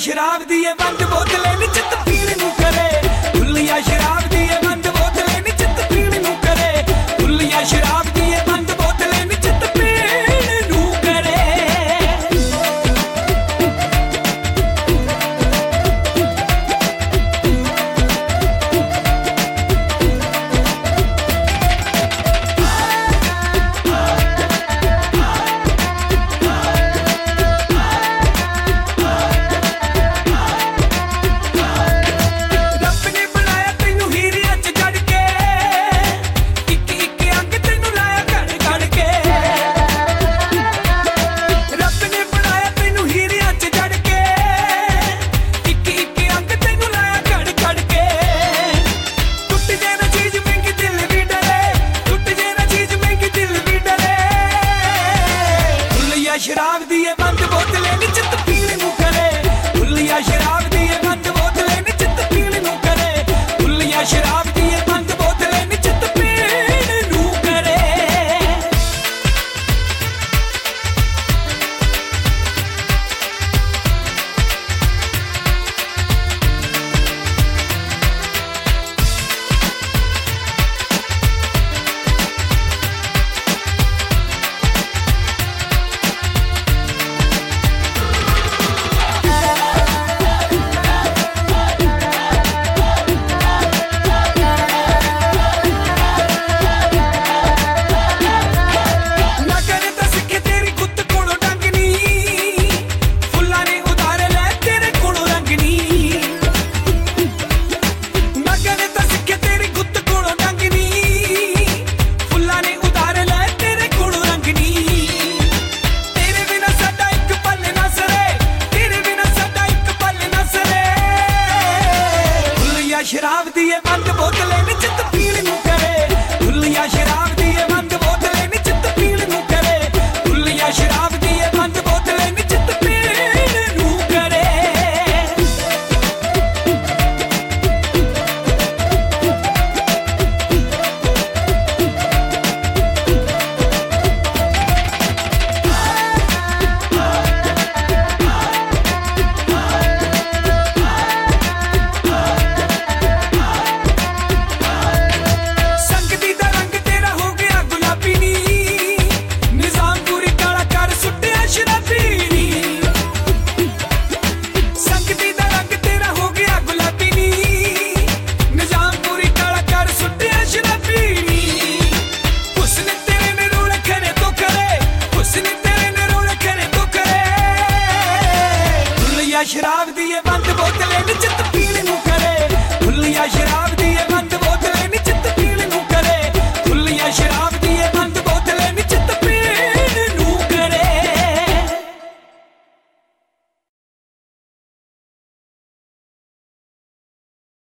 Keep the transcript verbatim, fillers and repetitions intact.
शराब दी बंद बोतले नी चित पीण नूं करे। खुलिया शराब दी बंद बोतले नी चित पीण नूं करे। खुलिया शराब दी बंद बोतले नी चित पीण नूं करे। शराब दी बंद बोतले नी चित पीण नूं करे। खुलिया शराब दी बंद बोतले नी चित पीण नूं करे। खुलिया शराब दी बंद बोतले नी चित पीण नूं करे। शराब दी बंद बोतले नी चित पीण नूं करे। खुलिया शराब दी बंद बोतले नी चित पीण नूं करे। खुलिया शराब दी बंद बोतले नी चित पीण नूं करे। शराब दी बंद बोतले नी चित पीण नूं करे। खुलिया शराब